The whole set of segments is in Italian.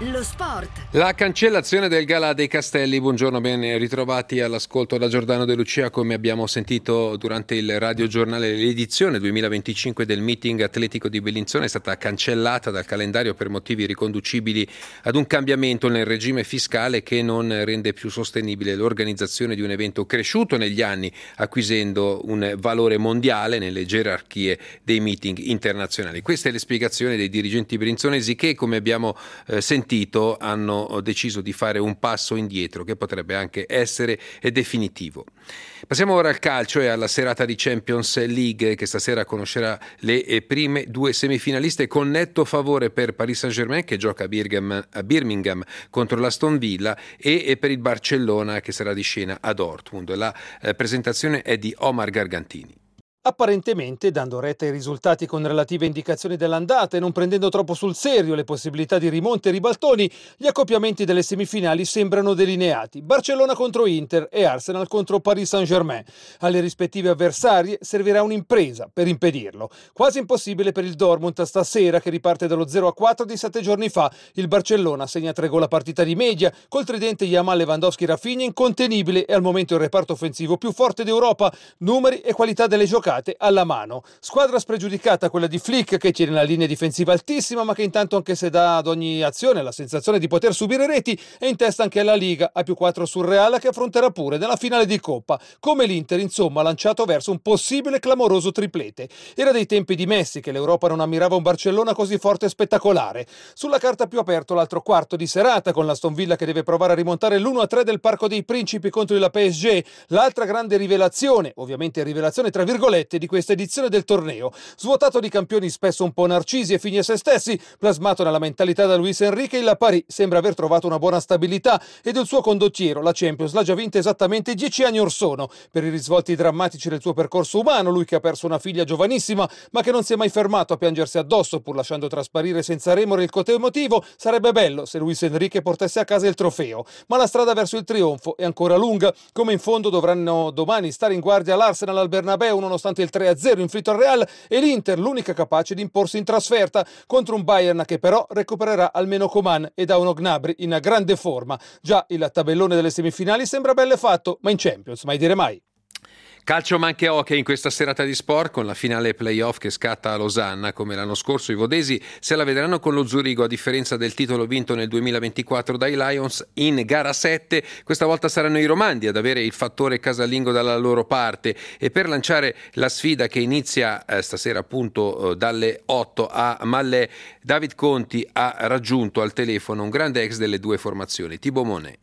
Lo sport. La cancellazione del Galà dei Castelli. Buongiorno, ben ritrovati all'ascolto da Giordano De Lucia. Come abbiamo sentito durante il radiogiornale, l'edizione 2025 del meeting atletico di Bellinzona è stata cancellata dal calendario per motivi riconducibili ad un cambiamento nel regime fiscale che non rende più sostenibile l'organizzazione di un evento cresciuto negli anni, acquisendo un valore mondiale nelle gerarchie dei meeting internazionali. Questa è la spiegazione dei dirigenti bellinzonesi che, come abbiamo sentito, hanno deciso di fare un passo indietro che potrebbe anche essere definitivo. Passiamo ora al calcio e alla serata di Champions League che stasera conoscerà le prime due semifinaliste con netto favore per Paris Saint-Germain che gioca a Birmingham contro l'Aston Villa e per il Barcellona che sarà di scena a Dortmund. La presentazione è di Omar Gargantini. Apparentemente, dando retta ai risultati con relative indicazioni dell'andata e non prendendo troppo sul serio le possibilità di rimonte e ribaltoni, gli accoppiamenti delle semifinali sembrano delineati. Barcellona contro Inter e Arsenal contro Paris Saint-Germain. Alle rispettive avversarie servirà un'impresa per impedirlo. Quasi impossibile per il Dortmund stasera, che riparte dallo 0-4 di 7 giorni fa. Il Barcellona segna 3 gol a partita di media, col tridente Yamal, Lewandowski, Rafinha incontenibile e al momento il reparto offensivo più forte d'Europa, numeri e qualità delle giocate alla mano. Squadra spregiudicata quella di Flick, che tiene la linea difensiva altissima ma che intanto, anche se dà ad ogni azione la sensazione di poter subire reti, è in testa anche alla Liga, a +4 sul Real che affronterà pure nella finale di Coppa. Come l'Inter, insomma, lanciato verso un possibile clamoroso triplete. Era dei tempi di Messi che l'Europa non ammirava un Barcellona così forte e spettacolare. Sulla carta più aperto l'altro quarto di serata con l'Aston Villa che deve provare a rimontare l'1-3 del Parco dei Principi contro il PSG, l'altra grande rivelazione, ovviamente rivelazione tra virgolette, di questa edizione del torneo, svuotato di campioni spesso un po' narcisi e fini a se stessi, plasmato nella mentalità da Luis Enrique. Il Paris sembra aver trovato una buona stabilità ed il suo condottiero, la Champions, l'ha già vinta esattamente 10 anni or sono. Per i risvolti drammatici del suo percorso umano, lui che ha perso una figlia giovanissima ma che non si è mai fermato a piangersi addosso pur lasciando trasparire senza remore il cotè emotivo, sarebbe bello se Luis Enrique portasse a casa il trofeo, ma la strada verso il trionfo è ancora lunga. Come in fondo dovranno domani stare in guardia l'Arsenal al Bernabeu nonostante il 3-0 inflitto al Real e l'Inter, l'unica capace di imporsi in trasferta contro un Bayern che però recupererà almeno Coman ed ha uno Gnabry in grande forma. Già il tabellone delle semifinali sembra bello fatto, ma in Champions mai dire mai. Calcio ma anche hockey in questa serata di sport con la finale playoff che scatta a Losanna. Come l'anno scorso i vodesi se la vedranno con lo Zurigo, a differenza del titolo vinto nel 2024 dai Lions in gara 7. Questa volta saranno i romandi ad avere il fattore casalingo dalla loro parte e per lanciare la sfida che inizia stasera appunto dalle 8 a Mallet, David Conti ha raggiunto al telefono un grande ex delle due formazioni, Thibaut Monet.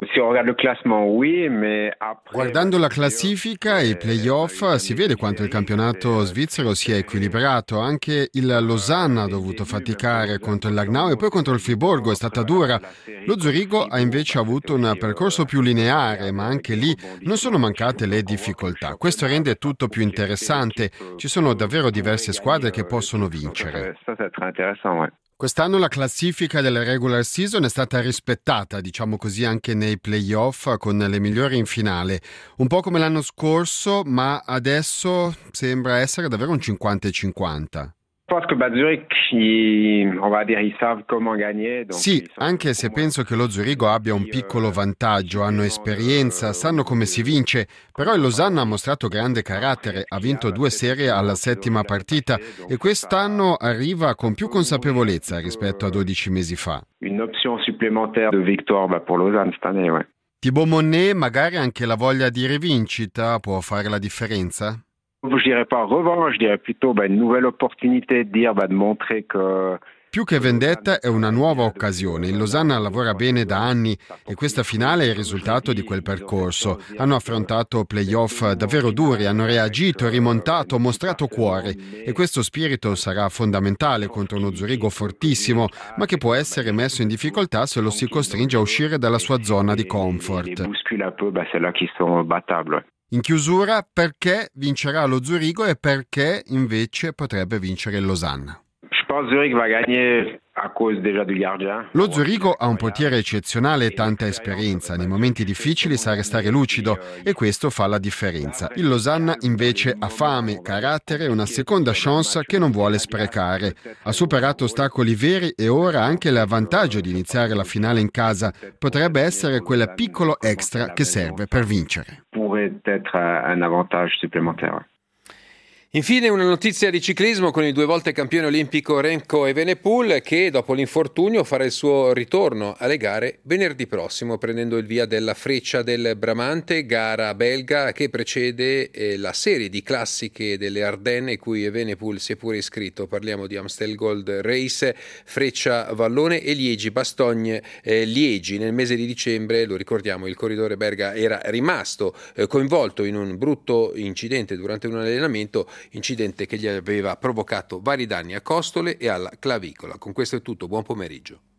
Guardando la classifica e i playoff si vede quanto il campionato svizzero sia equilibrato. Anche il Losanna ha dovuto faticare contro il Langnau e poi contro il Friburgo è stata dura. Lo Zurigo ha invece avuto un percorso più lineare, ma anche lì non sono mancate le difficoltà. Questo rende tutto più interessante. Ci sono davvero diverse squadre che possono vincere. Quest'anno la classifica della regular season è stata rispettata, diciamo così, anche nei playoff con le migliori in finale. Un po' come l'anno scorso, ma adesso sembra essere davvero un 50-50. Sì, anche se penso che lo Zurigo abbia un piccolo vantaggio, hanno esperienza, sanno come si vince, però il Losanna ha mostrato grande carattere, ha vinto 2 serie alla 7ª partita e quest'anno arriva con più consapevolezza rispetto a 12 mesi fa. Un'opzione supplémentaire de victoire pour Lausanne cette année, ouais. Thibaut Monet, magari anche la voglia di rivincita può fare la differenza? Je dirais pas revanche, je dirais plutôt une nouvelle opportunité de dire, de montrer que... Più che vendetta è una nuova occasione. Il Losanna lavora bene da anni e questa finale è il risultato di quel percorso. Hanno affrontato playoff davvero duri, hanno reagito, rimontato, mostrato cuore e questo spirito sarà fondamentale contro uno Zurigo fortissimo, ma che può essere messo in difficoltà se lo si costringe a uscire dalla sua zona di comfort. In chiusura, perché vincerà lo Zurigo e perché invece potrebbe vincere il Losanna? Je pense que Zurich va gagner Lo Zurigo ha un portiere eccezionale e tanta esperienza. Nei momenti difficili sa restare lucido e questo fa la differenza. Il Losanna invece ha fame, carattere e una seconda chance che non vuole sprecare. Ha superato ostacoli veri e ora ha anche l'avvantaggio di iniziare la finale in casa. Potrebbe essere quel piccolo extra che serve per vincere. Infine una notizia di ciclismo con il 2 volte campione olimpico Remco Evenepoel che dopo l'infortunio farà il suo ritorno alle gare venerdì prossimo prendendo il via della Freccia del Bramante, gara belga che precede la serie di classiche delle Ardenne cui Evenepoel si è pure iscritto. Parliamo di Amstel Gold Race, Freccia Vallone e Liegi-Bastogne Liegi. Nel mese di dicembre, lo ricordiamo, il corridore belga era rimasto coinvolto in un brutto incidente durante un allenamento, incidente che gli aveva provocato vari danni a costole e alla clavicola. Con questo è tutto, buon pomeriggio.